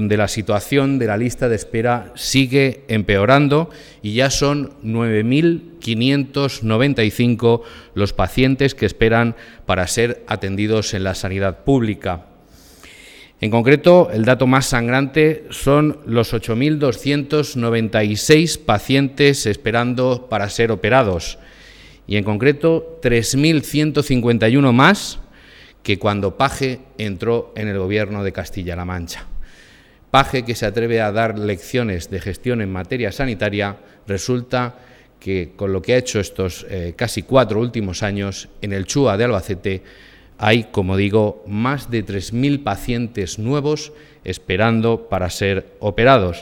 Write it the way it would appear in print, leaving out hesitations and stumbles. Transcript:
donde la situación de la lista de espera sigue empeorando y ya son 9.595 los pacientes que esperan para ser atendidos en la sanidad pública. En concreto, el dato más sangrante son los 8.296 pacientes esperando para ser operados y, en concreto, 3.151 más que cuando Paje entró en el Gobierno de Castilla-La Mancha. Paje, que se atreve a dar lecciones de gestión en materia sanitaria, resulta que con lo que ha hecho estos casi 4 últimos años, en el CHUA de Albacete hay, como digo, más de 3.000 pacientes nuevos esperando para ser operados.